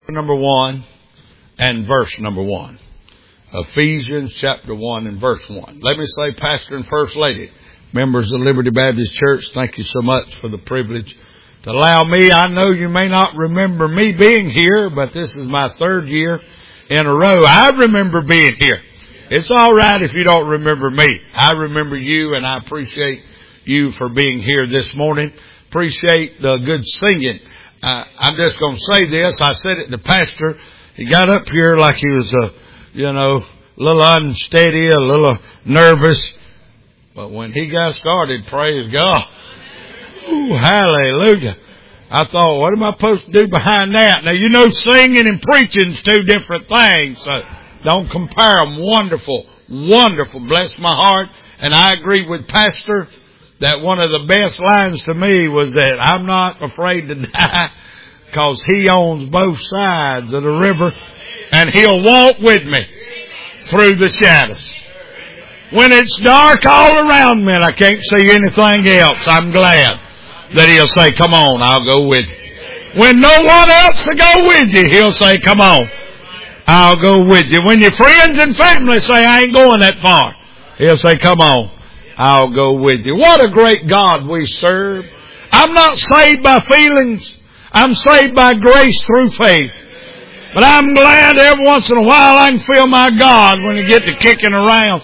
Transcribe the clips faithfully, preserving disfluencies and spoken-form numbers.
number one and verse number one. Ephesians chapter one and verse one. Let me say, Pastor and First Lady, members of Liberty Baptist Church, thank you so much for the privilege to allow me. I know you may not remember me being here, but this is my third year in a row. I remember being here. It's all right if you don't remember me. I remember you, and I appreciate you for being here this morning. Appreciate the good singing. Uh, I'm just going to say this. I said it to Pastor. He got up here like he was, uh, you know, a little unsteady, a little nervous. But when he got started, praise God. Ooh, hallelujah. I thought, what am I supposed to do behind that? Now, you know, singing and preaching is two different things. So don't compare them. Wonderful, wonderful. Bless my heart. And I agree with Pastor that one of the best lines to me was that I'm not afraid to die because He owns both sides of the river and He'll walk with me through the shadows. When it's dark all around me and I can't see anything else, I'm glad that He'll say, come on, I'll go with you. When no one else will go with you, He'll say, come on, I'll go with you. When your friends and family say, I ain't going that far, He'll say, come on, I'll go with you. What a great God we serve. I'm not saved by feelings. I'm saved by grace through faith. But I'm glad every once in a while I can feel my God when you get to kicking around.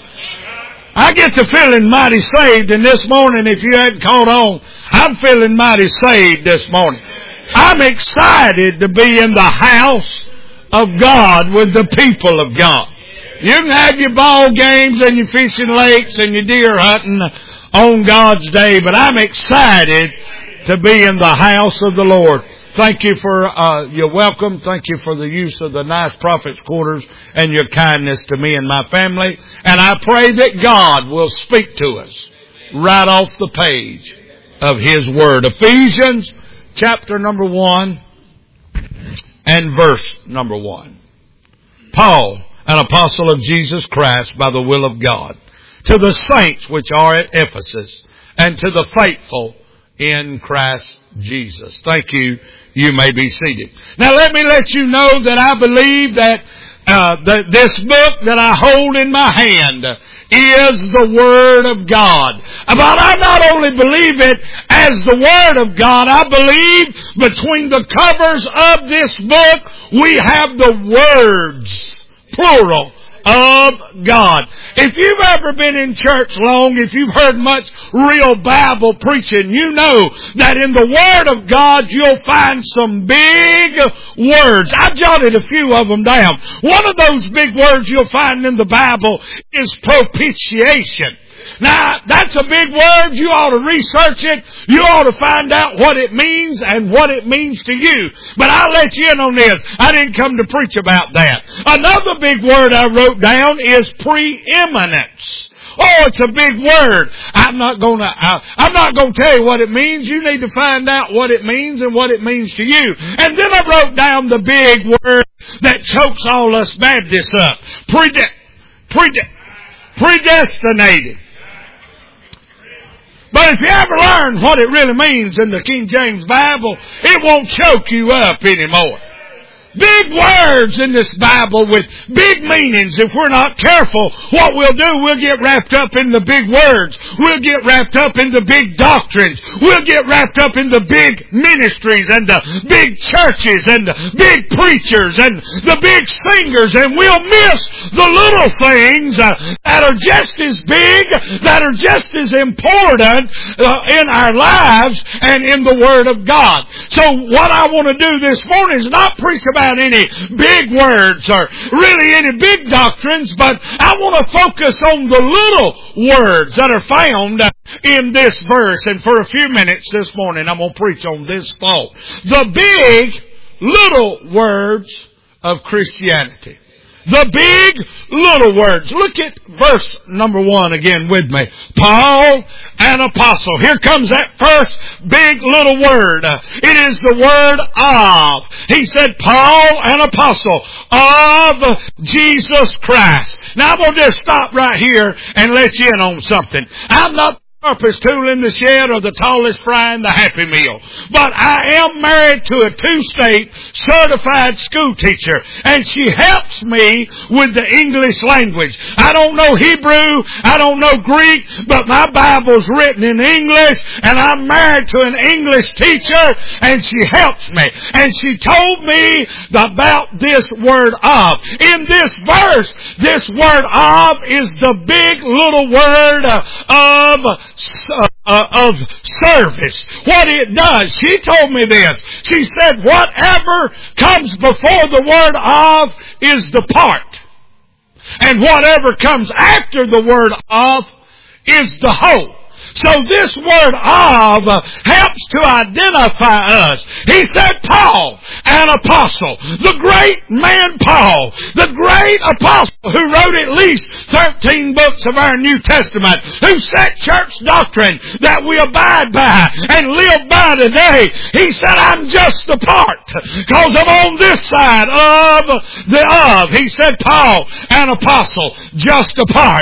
I get to feeling mighty saved, and this morning, if you hadn't caught on, I'm feeling mighty saved this morning. I'm excited to be in the house of God with the people of God. You can have your ball games and your fishing lakes and your deer hunting on God's day, but I'm excited to be in the house of the Lord. Thank you for uh, your welcome. Thank you for the use of the nice prophet's quarters and your kindness to me and my family. And I pray that God will speak to us right off the page of His Word. Ephesians chapter number one and verse number one. Paul, an apostle of Jesus Christ by the will of God, to the saints which are at Ephesus, and to the faithful in Christ Jesus. Thank you. You may be seated. Now let me let you know that I believe that uh, that this book that I hold in my hand is the Word of God. But I not only believe it as the Word of God, I believe between the covers of this book we have the words, plural, of God. If you've ever been in church long, if you've heard much real Bible preaching, you know that in the Word of God you'll find some big words. I jotted a few of them down. One of those big words you'll find in the Bible is propitiation. Now, that's a big word. You ought to research it. You ought to find out what it means and what it means to you. But I'll let you in on this. I didn't come to preach about that. Another big word I wrote down is preeminence. Oh, it's a big word. I'm not going to, I'm not going to tell you what it means. You need to find out what it means and what it means to you. And then I wrote down the big word that chokes all us Baptists up. Prede, prede, predestinated. But if you ever learn what it really means in the King James Bible, it won't choke you up anymore. Big words in this Bible with big meanings. If we're not careful, what we'll do, we'll get wrapped up in the big words. We'll get wrapped up in the big doctrines. We'll get wrapped up in the big ministries and the big churches and the big preachers and the big singers, and we'll miss the little things uh, that are just as big, that are just as important uh, in our lives and in the Word of God. So what I want to do this morning is not preach about any big words or really any big doctrines, but I want to focus on the little words that are found in this verse. And for a few minutes this morning, I'm going to preach on this thought. The big little words of Christianity. The big little words. Look at verse number one again with me. Paul, an apostle. Here comes that first big little word. It is the word of. He said, Paul, an apostle of Jesus Christ. Now I'm going to just stop right here and let you in on something. I'm not sharpest tool in the shed or the tallest fry in the Happy Meal. But I am married to a two-state certified school teacher, and she helps me with the English language. I don't know Hebrew, I don't know Greek, but my Bible's written in English, and I'm married to an English teacher, and she helps me. And she told me about this word of. In this verse, this word of is the big little word of uh, of service. What it does, she told me this. She said, whatever comes before the word of is the part. And whatever comes after the word of is the whole. So this word of helps to identify us. He said, Paul, an apostle, the great man Paul, the great apostle who wrote at least thirteen books of our New Testament, who set church doctrine that we abide by and live by today. He said, I'm just the part, because I'm on this side of the of. He said, Paul, an apostle, just a part.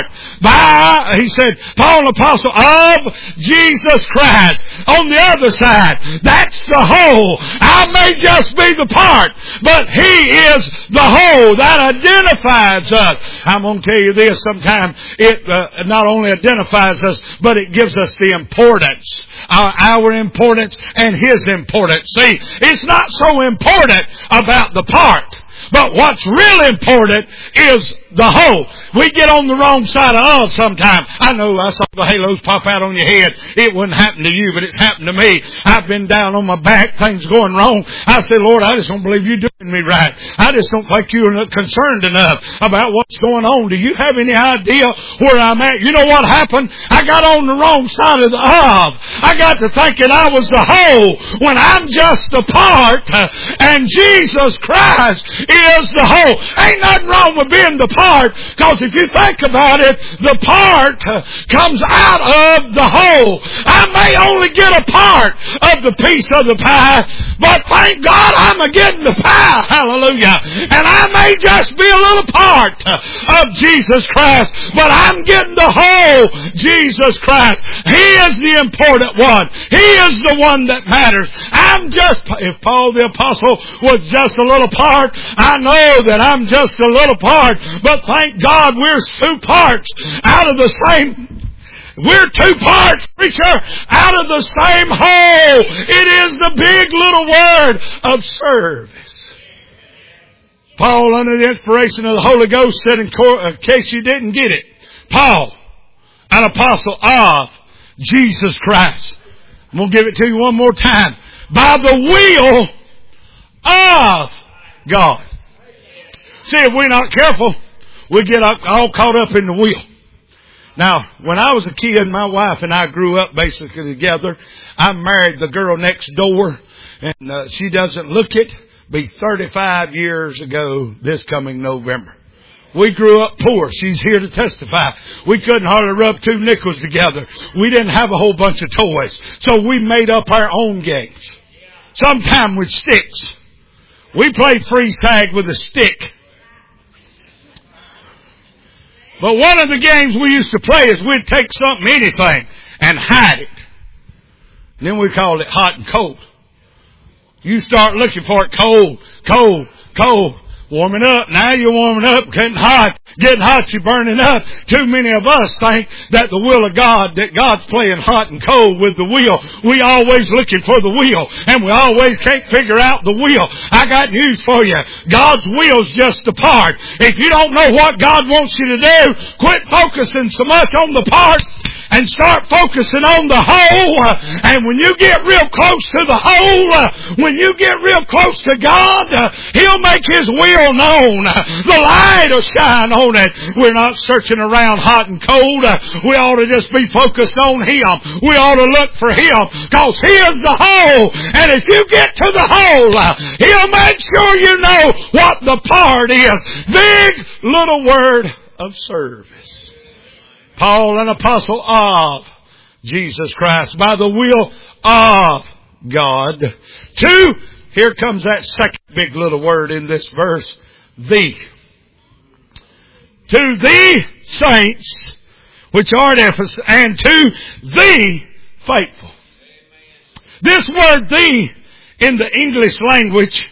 By, he said, Paul, an apostle of Jesus Christ. On the other side, that's the whole. I may just be the part, but He is the whole. That identifies us. I'm going to tell you this, sometimes it uh, not only identifies us, but it gives us the importance. Our, our importance and His importance. See, it's not so important about the part. But what's really important is the whole. We get on the wrong side of of sometimes. I know I saw the halos pop out on your head. It wouldn't happen to you, but it's happened to me. I've been down on my back, things going wrong. I said, Lord, I just don't believe you're doing me right. I just don't think you're concerned enough about what's going on. Do you have any idea where I'm at? You know what happened? I got on the wrong side of the of. I got to thinking I was the whole when I'm just the part, and Jesus Christ is the whole. Ain't nothing wrong with being the part, because if you think about it, the part comes out of the whole. I may only get a part of the piece of the pie, but thank God I'm getting the pie. Hallelujah. And I may just be a little part of Jesus Christ, but I'm getting the whole Jesus Christ. He is the important one. He is the one that matters. I'm just, if Paul the Apostle was just a little part, I know that I'm just a little part, but thank God we're two parts out of the same. We're two parts, preacher, out of the same whole. It is the big little word of service. Paul, under the inspiration of the Holy Ghost, said, in case you didn't get it, Paul, an apostle of Jesus Christ. I'm going to give it to you one more time. By the will of God. See, if we're not careful, we get all caught up in the wheel. Now, when I was a kid, my wife and I grew up basically together. I married the girl next door, and uh, she doesn't look it. Be thirty-five years ago this coming November. We grew up poor. She's here to testify. We couldn't hardly rub two nickels together. We didn't have a whole bunch of toys. So we made up our own games. Sometimes with sticks. We played freeze tag with a stick. But one of the games we used to play is we'd take something, anything, and hide it. And then we called it hot and cold. You start looking for it cold, cold, cold. Warming up. Now you're warming up. Getting hot. Getting hot. You're burning up. Too many of us think that the will of God, that God's playing hot and cold with the wheel. We always looking for the wheel. And we always can't figure out the wheel. I got news for you. God's will's just the part. If you don't know what God wants you to do, quit focusing so much on the part and start focusing on the whole. And when you get real close to the whole, when you get real close to God, He'll make His will known. The light will shine on it. We're not searching around hot and cold. We ought to just be focused on Him. We ought to look for Him, because He is the whole. And if you get to the whole, He'll make sure you know what the part is. Big little word of service. Paul, an apostle of Jesus Christ, by the will of God. Two, here comes that second big little word in this verse, thee. To thee, saints, which art Ephesus, and to the faithful. This word "the" in the English language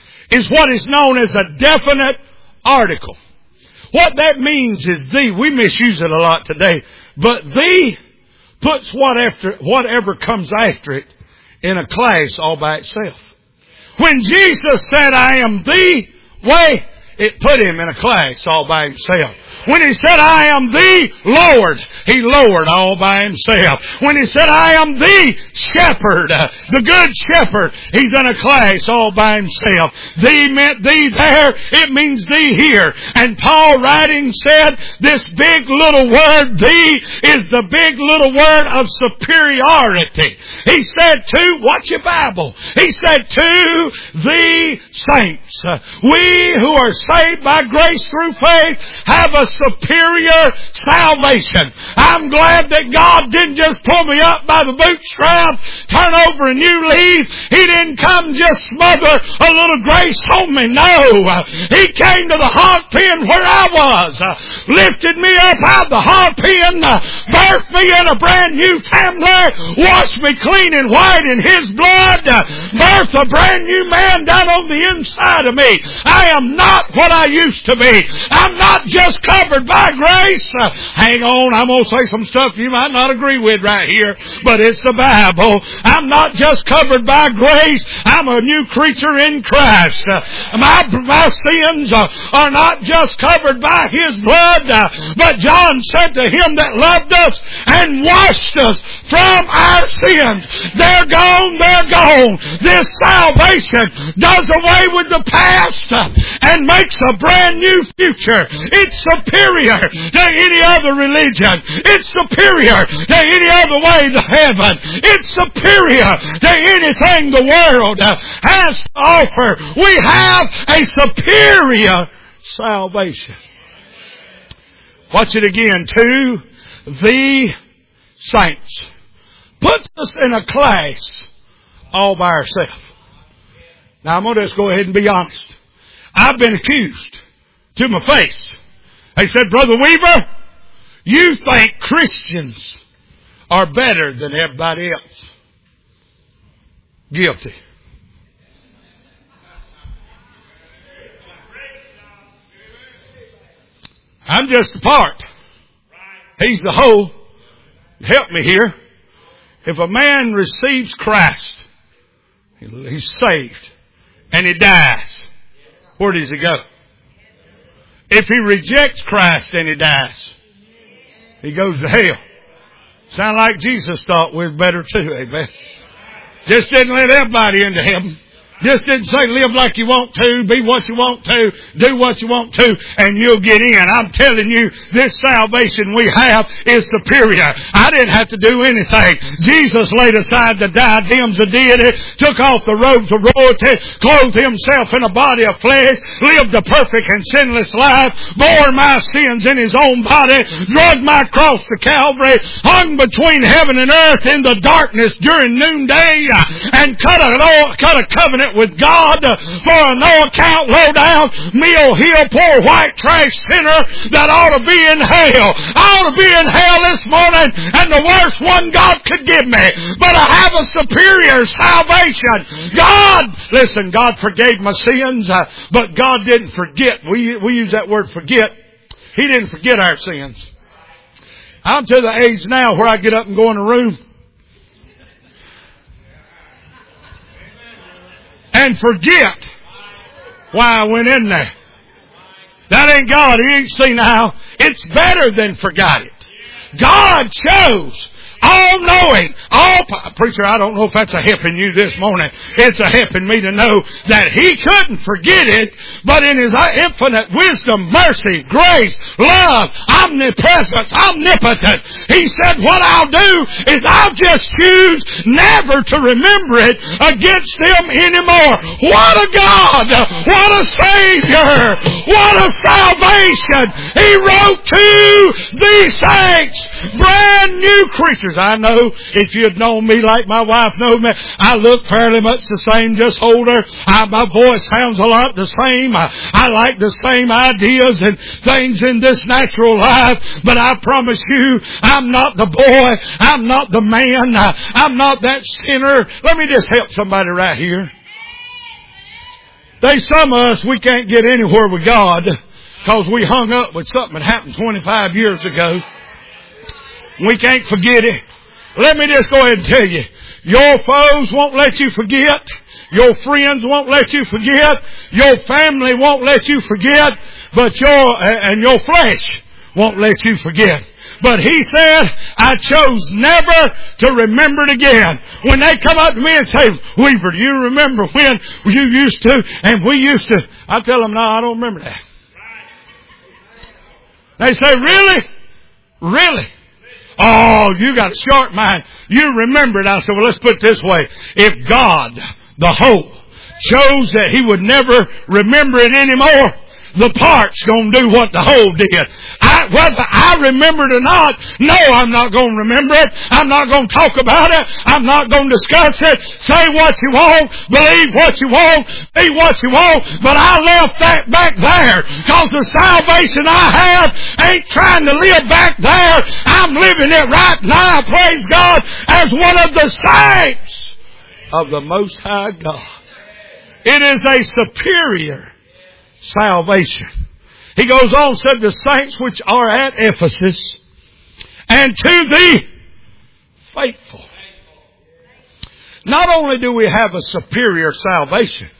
is what is known as a definite article. What that means is "the." We misuse it a lot today, but "the" puts what after, whatever comes after it in a class all by itself. When Jesus said, "I am the way," it put Him in a class all by Himself. When He said, "I am the Lord," He lowered all by Himself. When He said, "I am the shepherd," uh, the good shepherd, He's in a class all by Himself. "Thee" meant "thee" there. It means "thee" here. And Paul writing said this big little word "thee" is the big little word of superiority. He said to, watch your Bible, He said to the saints, uh, we who are saved by grace through faith have a superior salvation. I'm glad that God didn't just pull me up by the bootstrap, turn over a new leaf. He didn't come just smother a little grace on me. No. He came to the hog pen where I was, lifted me up out of the hog pen, birthed me in a brand new family, washed me clean and white in His blood, birthed a brand new man down on the inside of me. I am not what I used to be. I'm not just covered by grace. Uh, hang on, I'm going to say some stuff you might not agree with right here, but it's the Bible. I'm not just covered by grace. I'm a new creature in Christ. Uh, my, my sins uh, are not just covered by His blood, uh, but John said to Him that loved us and washed us from our sins. They're gone, they're gone. This salvation does away with the past uh, and makes a brand new future. It's superior to any other religion. It's superior to any other way to heaven. It's superior to anything the world has to offer. We have a superior salvation. Watch it again. To the saints. Puts us in a class all by ourselves. Now I'm going to just go ahead and be honest. I've been accused to my face. They said, "Brother Weaver, you think Christians are better than everybody else." Guilty. I'm just a part. He's the whole. Help me here. If a man receives Christ, he's saved, and he dies, where does he go? If he rejects Christ and he dies, he goes to hell. Sound like Jesus thought we were better too, amen. Just didn't let everybody into heaven. Just didn't say live like you want to, be what you want to, do what you want to, and you'll get in. I'm telling you, this salvation we have is superior. I didn't have to do anything. Jesus laid aside the diadems of deity, took off the robes of royalty, clothed Himself in a body of flesh, lived a perfect and sinless life, bore my sins in His own body, dragged my cross to Calvary, hung between heaven and earth in the darkness during noonday, and cut a, cut a covenant with God for a no account, low down, Mill Hill, poor white trash sinner that ought to be in hell. I ought to be in hell this morning and the worst one God could give me. But I have a superior salvation. God, listen, God forgave my sins, uh, but God didn't forget. We, we use that word forget. He didn't forget our sins. I'm to the age now where I get up and go in a room and forget why I went in there. That ain't God. He ain't seen how. It's better than forgot it. God chose, all knowing, all, preacher, I don't know if that's a helping you this morning. It's a helping me to know that He couldn't forget it, but in His infinite wisdom, mercy, grace, love, omnipresence, omnipotent, He said, what I'll do is I'll just choose never to remember it against them anymore. What a God! What a Savior! What a salvation! He wrote to these saints, brand new creatures. pastors I know. If you'd known me like my wife knows me, I look fairly much the same, just older. I, my voice sounds a lot the same. I, I like the same ideas and things in this natural life. But I promise you, I'm not the boy. I'm not the man. I, I'm not that sinner. Let me just help somebody right here. There's some of us, we can't get anywhere with God because we hung up with something that happened twenty-five years ago. We can't forget it. Let me just go ahead and tell you, your foes won't let you forget. Your friends won't let you forget. Your family won't let you forget. But your, and your flesh won't let you forget. But he said, I chose never to remember it again. When they come up to me and say, Weaver, do you remember when you used to, and we used to, I tell them, no, I don't remember that. They say, really? Really? Oh, you got a sharp mind. You remember it. I said, well, let's put it this way. If God, the hope, chose that he would never remember it anymore, the part's going to do what the whole did. I, whether I remember it or not, no, I'm not going to remember it. I'm not going to talk about it. I'm not going to discuss it. Say what you want. Believe what you want. Be what you want. But I left that back there because the salvation I have ain't trying to live back there. I'm living it right now, praise God, as one of the saints of the Most High God. It is a superior salvation. He goes on, said the saints which are at Ephesus, and to the faithful. Not only do we have a superior salvation,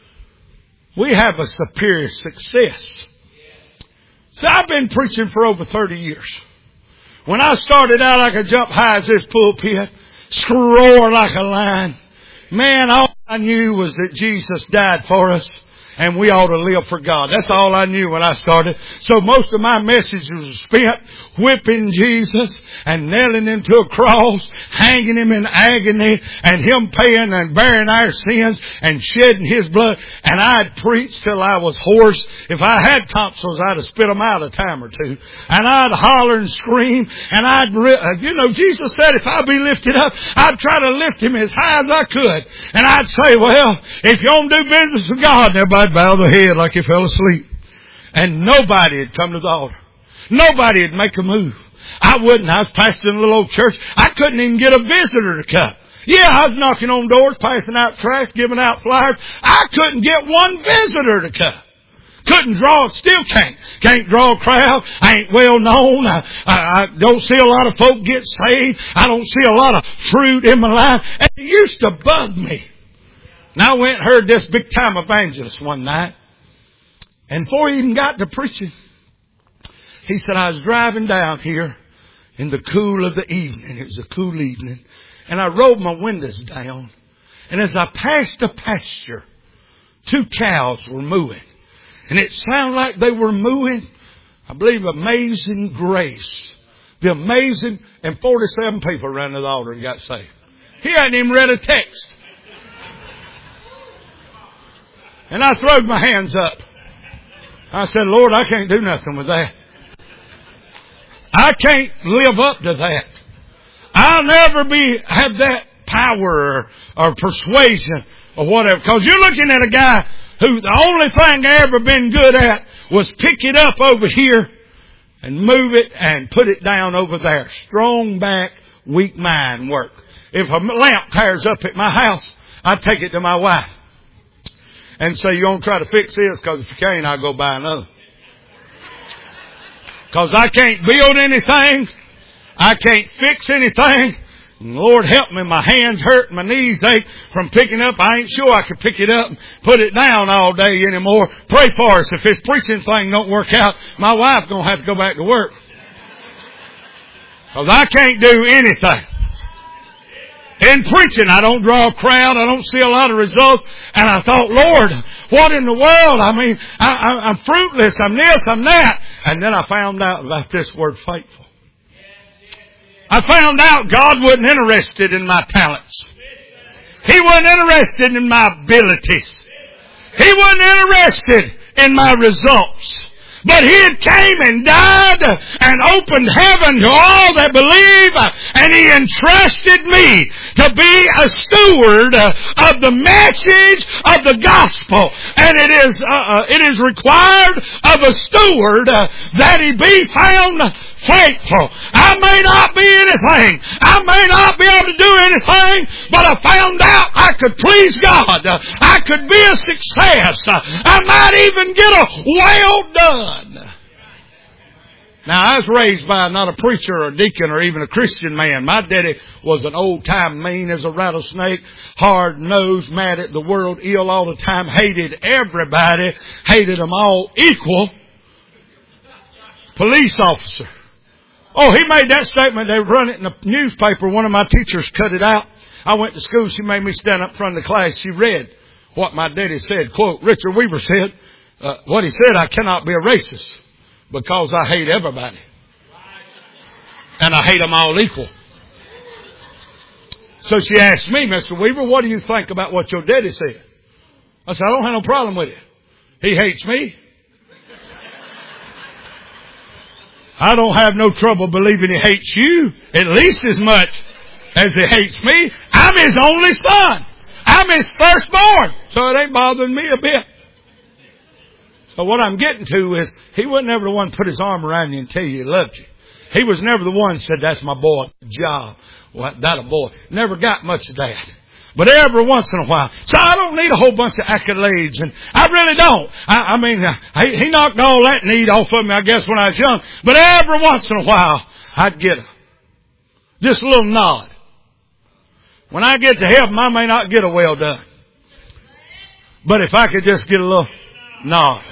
we have a superior success. So I've been preaching for over thirty years. When I started out, I could jump high as this pulpit, roar like a lion. Man, all I knew was that Jesus died for us. And we ought to live for God. That's all I knew when I started. So most of my message was spent whipping Jesus and nailing him to a cross, hanging him in agony, and him paying and bearing our sins and shedding his blood. And I'd preach till I was hoarse. If I had tonsils, I'd have spit them out a time or two. And I'd holler and scream. And I'd, you know, Jesus said if I be lifted up, I'd try to lift him as high as I could. And I'd say, well, if you don't do business with God, everybody I'd bow their head like you fell asleep. And nobody had come to the altar. Nobody would make a move. I wouldn't. I was pastoring a little old church. I couldn't even get a visitor to come. Yeah, I was knocking on doors, passing out tracts, giving out flyers. I couldn't get one visitor to come. Couldn't draw, still can't. Can't draw a crowd. I ain't well known. I, I, I don't see a lot of folk get saved. I don't see a lot of fruit in my life. And it used to bug me. And I went and heard this big time evangelist one night. And before he even got to preaching, he said, I was driving down here in the cool of the evening. It was a cool evening. And I rolled my windows down. And as I passed a pasture, two cows were mooing. And it sounded like they were mooing, I believe, Amazing Grace. The amazing, and forty-seven people ran to the altar and got saved. He hadn't even read a text. And I throwed my hands up. I said, Lord, I can't do nothing with that. I can't live up to that. I'll never be have that power or, or persuasion or whatever. Because you're looking at a guy who the only thing I ever been good at was pick it up over here and move it and put it down over there. Strong back, weak mind work. If a lamp tears up at my house, I take it to my wife and say, you want to try to fix this? Because if you can't, I'll go buy another. Because I can't build anything. I can't fix anything. And Lord help me, my hands hurt, my knees ache from picking up. I ain't sure I could pick it up and put it down all day anymore. Pray for us. If this preaching thing don't work out, my wife's going to have to go back to work. Because I can't do anything. In preaching, I don't draw a crowd. I don't see a lot of results. And I thought, Lord, what in the world? I mean, I, I, I'm fruitless. I'm this, I'm that. And then I found out about this word faithful. I found out God wasn't interested in my talents. He wasn't interested in my abilities. He wasn't interested in my results. But He came and died and opened heaven to all that believe, and He entrusted me to be a steward of the message of the gospel. And it is uh, uh, it is required of a steward uh, that he be found faithful. I may not be anything. I may not be able to do anything, but I found out I could please God. I could be a success. I might even get a well done. Now, I was raised by not a preacher or a deacon or even a Christian man. My daddy was an old-time mean as a rattlesnake, hard-nosed, mad at the world, ill all the time, hated everybody, hated them all equal. Police officer. Oh, he made that statement. They run it in the newspaper. One of my teachers cut it out. I went to school. She made me stand up front of the class. She read what my daddy said. Quote, Richard Weaver said, uh, what he said, I cannot be a racist because I hate everybody. And I hate them all equal. So she asked me, Mister Weaver, what do you think about what your daddy said? I said, I don't have no problem with it. He hates me. I don't have no trouble believing he hates you at least as much as he hates me. I'm his only son. I'm his firstborn. So it ain't bothering me a bit. So what I'm getting to is he wasn't never the one to put his arm around you and tell you he loved you. He was never the one that said, that's my boy. Good job. Well, that a boy. Never got much of that. But every once in a while. So I don't need a whole bunch of accolades. And I really don't. I, I mean, he, he knocked all that need off of me, I guess, when I was young. But every once in a while, I'd get a, just a little nod. When I get to heaven, I may not get a well done. But if I could just get a little nod.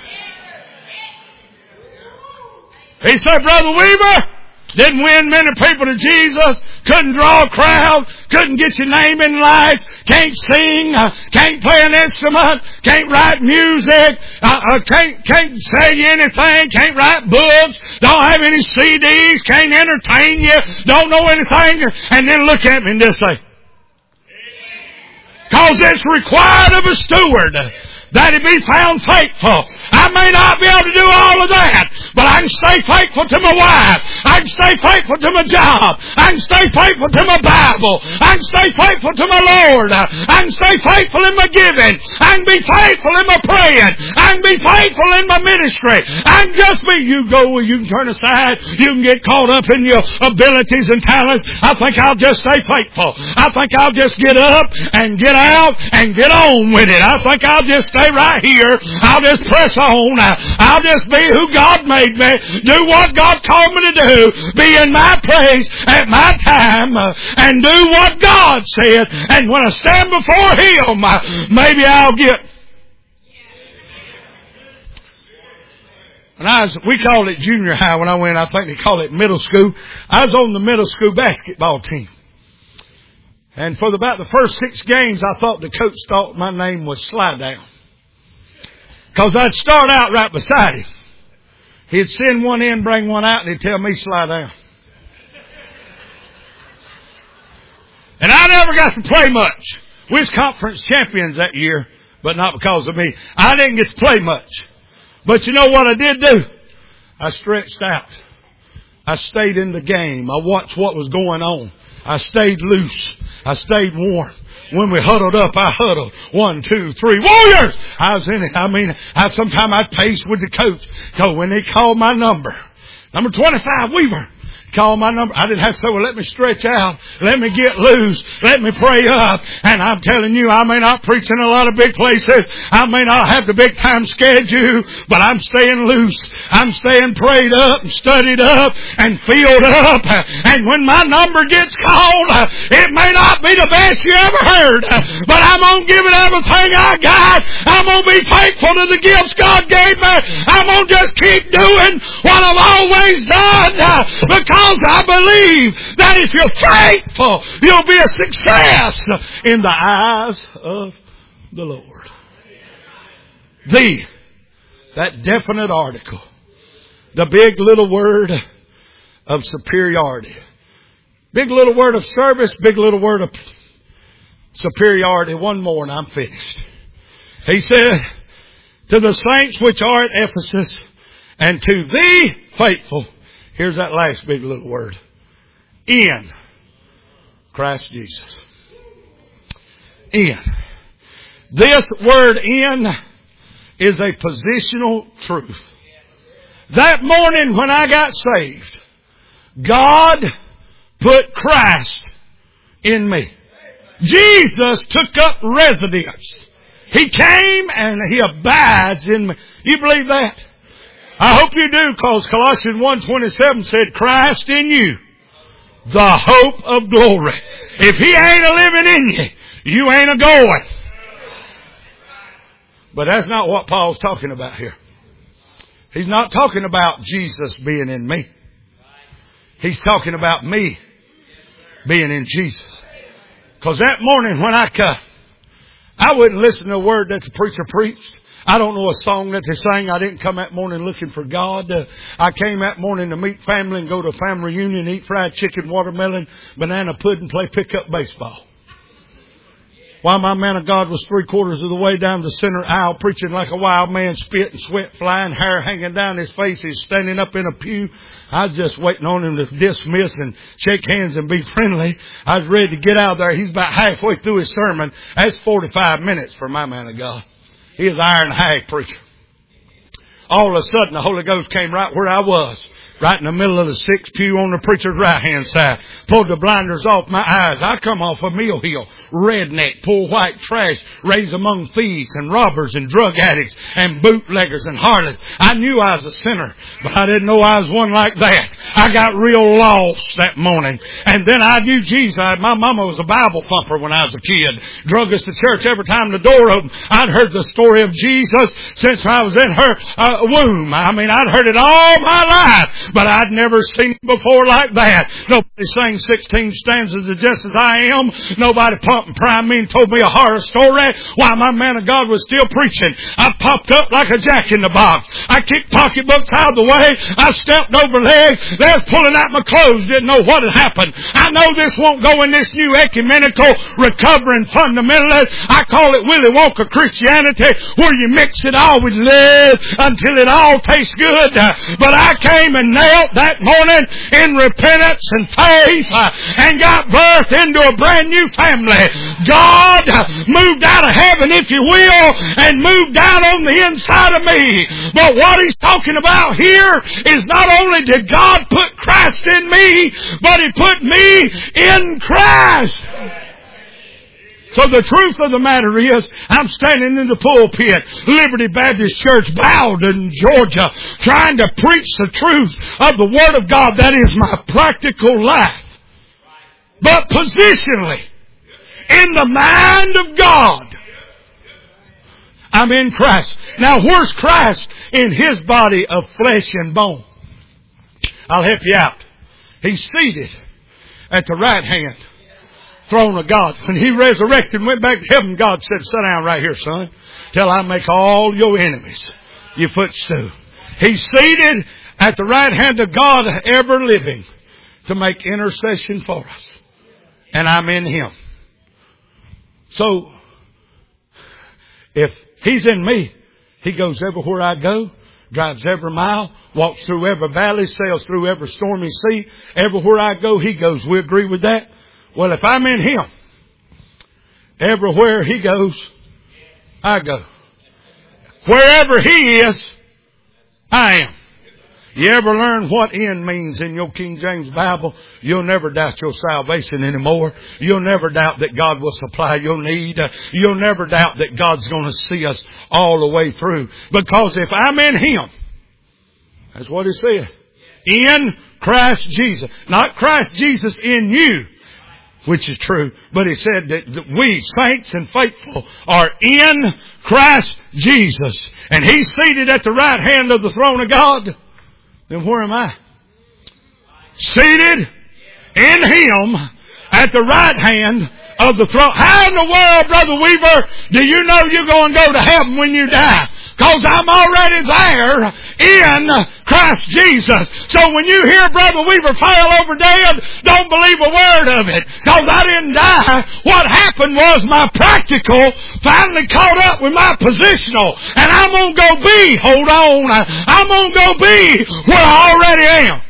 He said, Brother Weaver, didn't win many people to Jesus, couldn't draw a crowd, couldn't get your name in lights, can't sing, uh, can't play an instrument, can't write music, uh, uh, can't, can't say you anything, can't write books, don't have any C Ds, can't entertain you, don't know anything, and then look at me and just say, cause it's required of a steward that he be found faithful. I may not be able to do all of that, but I can stay faithful to my wife. I can stay faithful to my job. I can stay faithful to my Bible. I can stay faithful to my Lord. I can stay faithful in my giving. I can be faithful in my praying. I can be faithful in my ministry. I can just be, you go, you can turn aside. You can get caught up in your abilities and talents. I think I'll just stay faithful. I think I'll just get up and get out and get on with it. I think I'll just stay right here. I'll just press on. I'll just be who God made me. Do what God called me to do. Be in my place at my time uh, and do what God said. And when I stand before Him, uh, maybe I'll get. And I was, we called it junior high when I went. I think they call it middle school. I was on the middle school basketball team. And for about the first six games, I thought the coach thought my name was Slide Down. Because I'd start out right beside him. He'd send one in, bring one out, and he'd tell me slide down. And I never got to play much. We was conference champions that year, but not because of me. I didn't get to play much. But you know what I did do? I stretched out. I stayed in the game. I watched what was going on. I stayed loose. I stayed warm. When we huddled up, I huddled. One, two, three. Warriors! I was in it. I mean, I sometimes I'd pace with the coach. So when they called my number, number twenty-five, Weaver, call my number. I didn't have to say, well, let me stretch out. Let me get loose. Let me pray up. And I'm telling you, I may not preach in a lot of big places. I may not have the big time schedule, but I'm staying loose. I'm staying prayed up and studied up and filled up. And when my number gets called, it may not be the best you ever heard, but I'm going to give it everything I got. I'm going to be faithful to the gifts God gave me. I'm going to just keep doing what I've always done because I believe that if you're faithful, you'll be a success in the eyes of the Lord. The, that definite article, the big little word of superiority. Big little word of service, big little word of superiority. One more and I'm finished. He said, to the saints which are at Ephesus And to the faithful, here's that last big little word, in Christ Jesus. In. This word in is a positional truth. That morning when I got saved, God put Christ in me. Jesus took up residence. He came and He abides in me. You believe that? I hope you do, because Colossians one twenty-seven said, Christ in you, the hope of glory. If He ain't a living in you, you ain't a going. But that's not what Paul's talking about here. He's not talking about Jesus being in me. He's talking about me being in Jesus. Because that morning when I come, I wouldn't listen to a word that the preacher preached. I don't know a song that they sang. I didn't come that morning looking for God. Uh, I came that morning to meet family and go to a family reunion, eat fried chicken, watermelon, banana pudding, play pickup baseball. While my man of God was three quarters of the way down the center aisle preaching like a wild man, spit and sweat flying, hair hanging down his face. He's standing up in a pew. I was just waiting on him to dismiss and shake hands and be friendly. I was ready to get out there. He's about halfway through his sermon. That's forty-five minutes for my man of God. He is iron hag preacher. All of a sudden the Holy Ghost came right where I was. Right in the middle of the sixth pew on the preacher's right hand side. Pulled the blinders off my eyes. I come off a Mill Hill. Redneck, poor white trash, raised among thieves and robbers and drug addicts and bootleggers and harlots. I knew I was a sinner, but I didn't know I was one like that. I got real lost that morning. And then I knew Jesus. My mama was a Bible thumper when I was a kid. Drug us to church every time the door opened. I'd heard the story of Jesus since I was in her uh, womb. I mean, I'd heard it all my life, but I'd never seen it before like that. Nobody sang sixteen stanzas of Just As I Am. Nobody pumped and primed me and told me a horror story while my man of God was still preaching. I popped up like a jack in the box. I kicked pocketbooks out of the way. I stepped over legs. They was pulling out my clothes. Didn't know what had happened. I know this won't go in this new ecumenical recovering fundamentalist. I call it Willy Wonka Christianity, where you mix it all with love until it all tastes good. But I came and knelt that morning in repentance and faith and got birthed into a brand new family. God moved out of heaven, if you will, and moved down on the inside of me. But what He's talking about here is not only did God put Christ in me, but He put me in Christ. So the truth of the matter is, I'm standing in the pulpit, Liberty Baptist Church, Bowden, Georgia, trying to preach the truth of the Word of God. That is my practical life. But positionally, in the mind of God, I'm in Christ. Now, where's Christ in His body of flesh and bone? I'll help you out. He's seated at the right hand throne of God. When He resurrected and went back to heaven, God said, sit down right here, son, till I make all your enemies your footstool. He's seated at the right hand of God, ever living, to make intercession for us. And I'm in Him. So, if He's in me, He goes everywhere I go, drives every mile, walks through every valley, sails through every stormy sea. Everywhere I go, He goes. We agree with that? Well, if I'm in Him, everywhere He goes, I go. Wherever He is, I am. You ever learn what in means in your King James Bible? You'll never doubt your salvation anymore. You'll never doubt that God will supply your need. You'll never doubt that God's going to see us all the way through. Because if I'm in Him, that's what He said. In Christ Jesus. Not Christ Jesus in you, which is true. But He said that, that we, saints and faithful, are in Christ Jesus. And He's seated at the right hand of the throne of God. Then where am I? Seated in Him at the right hand of the throne. How in the world, Brother Weaver, do you know you're going to go to heaven when you die? Because I'm already there in Christ Jesus. So when you hear Brother Weaver fell over dead, don't believe a word of it. Because I didn't die. What happened was my practical finally caught up with my positional. And I'm going to go be, hold on, I'm going to go be where I already am.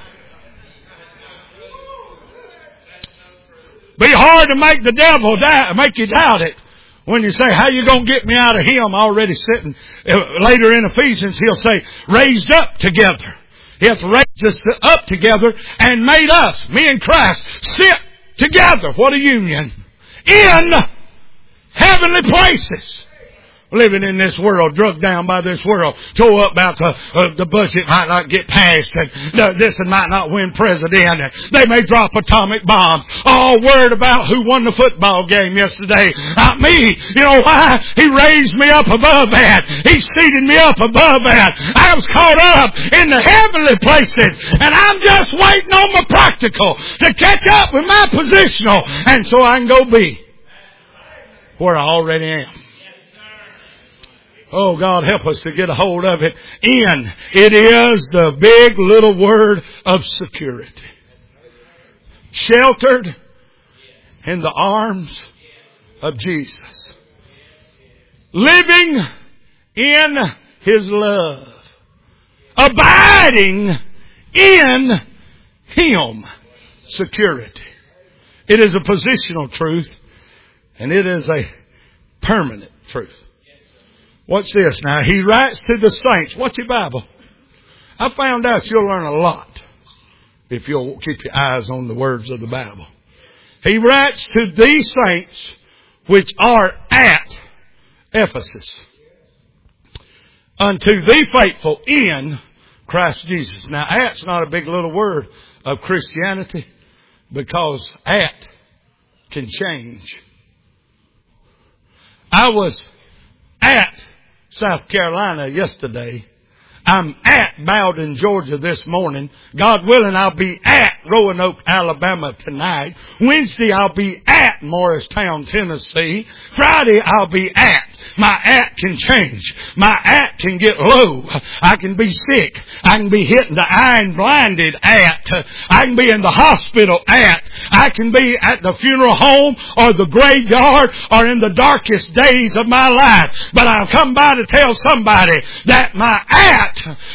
Be hard to make the devil doubt, make you doubt it. When you say, how you going to get me out of him? Already sitting. Later in Ephesians, he'll say, raised up together. He hath raised us up together and made us, me and Christ, sit together. What a union. In heavenly places. Living in this world, drugged down by this world, tore up about the, uh, the budget might not get passed, and uh, this and might not win president, and they may drop atomic bombs. All worried about who won the football game yesterday. Not me. You know why? He raised me up above that. He seated me up above that. I was caught up in the heavenly places, and I'm just waiting on my practical to catch up with my positional, and so I can go be where I already am. Oh, God, help us to get a hold of it. In. It is the big little word of security. Sheltered in the arms of Jesus. Living in His love. Abiding in Him. Security. It is a positional truth, and it is a permanent truth. Watch this now. He writes to the saints. Watch your Bible. I found out you'll learn a lot if you'll keep your eyes on the words of the Bible. He writes to these saints which are at Ephesus, unto the faithful in Christ Jesus. Now, at's not a big little word of Christianity, because at can change. I was at South Carolina yesterday. I'm at Bowden, Georgia this morning. God willing, I'll be at Roanoke, Alabama tonight. Wednesday, I'll be at Morristown, Tennessee. Friday, I'll be at. My at can change. My at can get low. I can be sick. I can be hit in the eye and blinded at. I can be in the hospital at. I can be at the funeral home or the graveyard or in the darkest days of my life. But I've come by to tell somebody that my at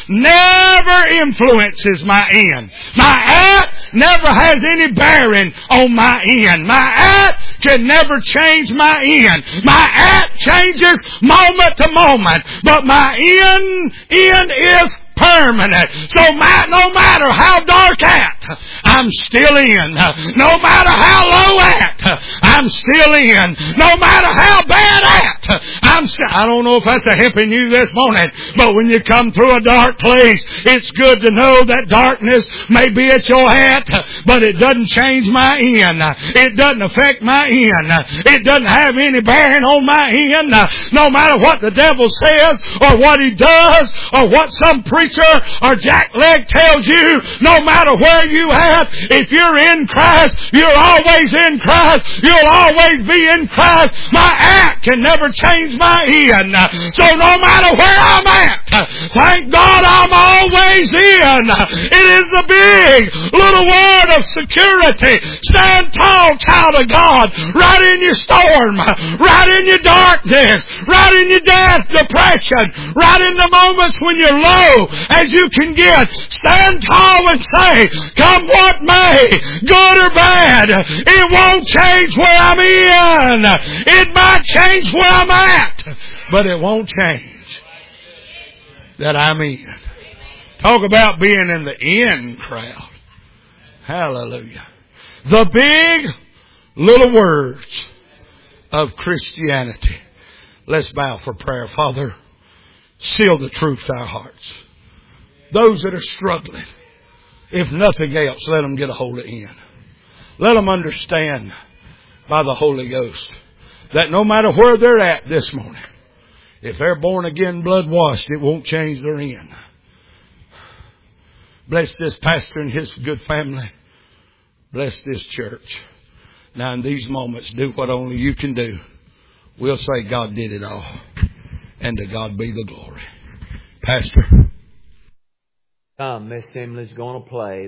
never influences my in. My at never has any bearing on my in. My at can never change my in. My at changes moment to moment, but my in, in is permanent. So my, no matter how dark at, I'm still in. No matter how low at, I'm still in. No matter how bad at, I'm still. I don't know if that's a helping you this morning, but when you come through a dark place, it's good to know that darkness may be at your at, but it doesn't change my in. It doesn't affect my in. It doesn't have any bearing on my in. No matter what the devil says or what he does or what some preacher or Jack Leg tells you, no matter where you at, if you're in Christ, you're always in Christ. You'll always be in Christ. My at can never change my in. So no matter where I'm at, thank God I'm always in. It is the big little word of security. Stand tall, child of God, right in your storm, right in your darkness, right in your death, depression, right in the moments when you're low as you can get. Stand tall and say, come what may, good or bad, it won't change where I'm in. It might change where I'm at, but it won't change that I'm in. Talk about being in the in crowd. Hallelujah. The big little words of Christianity. Let's bow for prayer. Father, seal the truth to our hearts. Those that are struggling, if nothing else, let them get a hold of in. Let them understand by the Holy Ghost that no matter where they're at this morning, if they're born again, blood washed, it won't change their in. Bless this pastor and his good family. Bless this church. Now in these moments, do what only you can do. We'll say God did it all. And to God be the glory. Pastor. Come, Miss Emily's going to play.